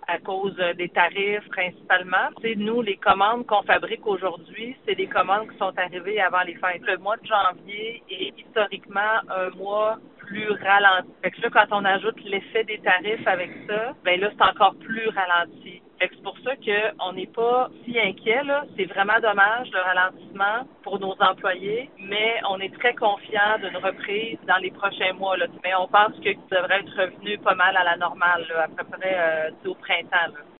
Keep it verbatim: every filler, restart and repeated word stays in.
à cause des tarifs principalement. Tu sais, nous, les commandes qu'on fabrique aujourd'hui, c'est des commandes qui sont arrivées avant les fêtes. Le mois de janvier est historiquement un mois plus ralenti. Fait que là, quand on ajoute l'effet des tarifs avec ça, ben là, c'est encore plus ralenti. Fait que c'est pour ça qu'on n'est pas si inquiet, là. C'est vraiment dommage, le ralentissement pour nos employés, mais on est très confiant d'une reprise dans les prochains mois, là. Mais on pense que ça devrait être revenu pas mal à la normale, là, à peu près euh, au printemps, là.